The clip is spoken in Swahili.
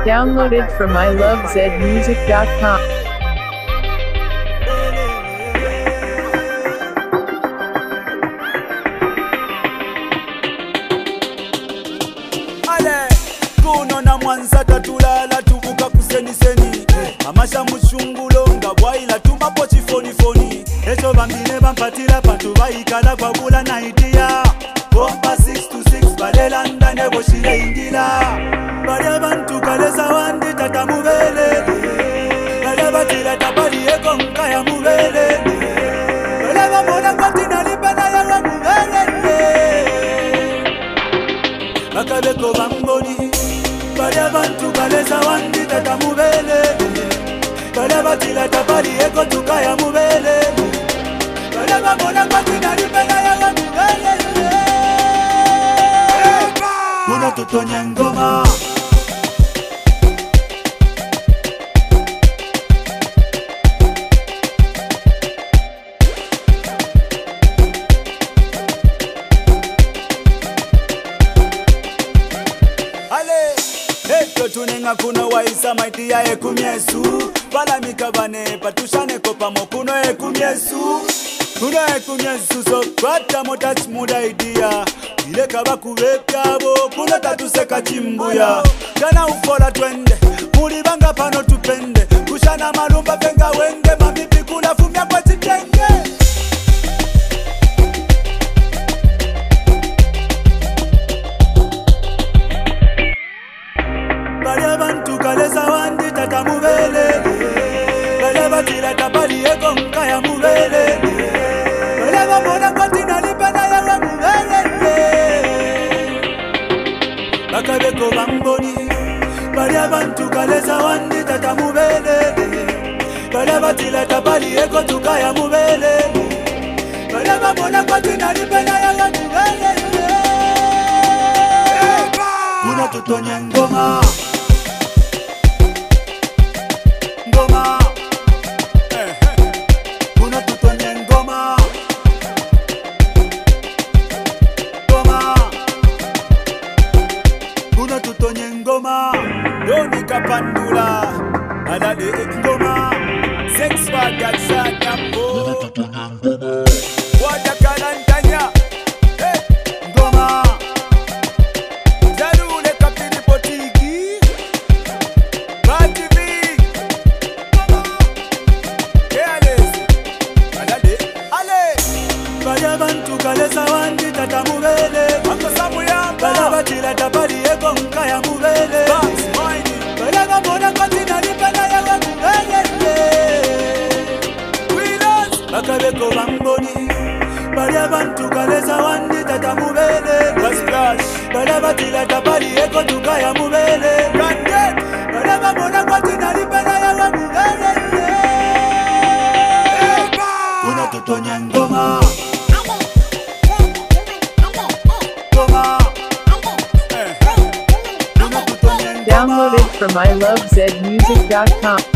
Downloaded from ilovezmusic.com. Ale kuno na Mwanza tatulala tubuka kuseniseni amasha muchungulo nga bwaila tumapo chifonifoni echo bambine bampatira pantu bayikala kwa bula naitia bomba 6 to 6 balela ndane boshile indila bali abantu kaleza wandi tata mubele bali batira tabali eko nkaya mubele bali bamona kwatina lipena yawa mubele bakabeko bamboni bali abantu kaleza wandi tata mubele bali batira tabali eko tukaya mubele bali bamona kwatina lipena yawa mubele Kuna tutonya ngoma Ale Eto tunenga kuna waisa maiti ya ekumyesu Pala mikabane patushane kopa mokuno ekumyesu Kuna ekumyesu so kwata motach muda idea Ile kaba kubekyabo kuna tatuseka chimbuya Kana ufola twende mulibanga pano tupende Kushana malumba venga wende mamipi kuna fumya kwa chitenge Bali abantu kaleza wandi tata mubele Bali batila tabali eko nkaya mubele Bali bamona kwa tina lipena yawe mubele Bakabeko bamboni Bali abantu kaleza wandi tata mubele Bali batila tabali eko tukaya mubele Bali bamona kwa tina lipena yawe mubele Kuna tutonya ngoma Ngoma Kuna tutonya ngoma Ngoma Kuna tutonya ngoma Doni kapandula Alade ngoma Sex waga chanyambo Waja kalantanya Ngoma Jalule kapini potigi Bativi Bali bantu kaleza wandi tata mubele Akosamu yamba Bala batila tabali eko nkaya mubele Bali bambona kwa tina lipena yawe mubele Bakabeko bamboni Bali bantu kaleza wandi tata mubele Bali batila tabali eko tukaya mubele Bali bambona kwa tina lipena yawe mubele Kuna tutonya ngoma Downloaded from ilovezmusic.com.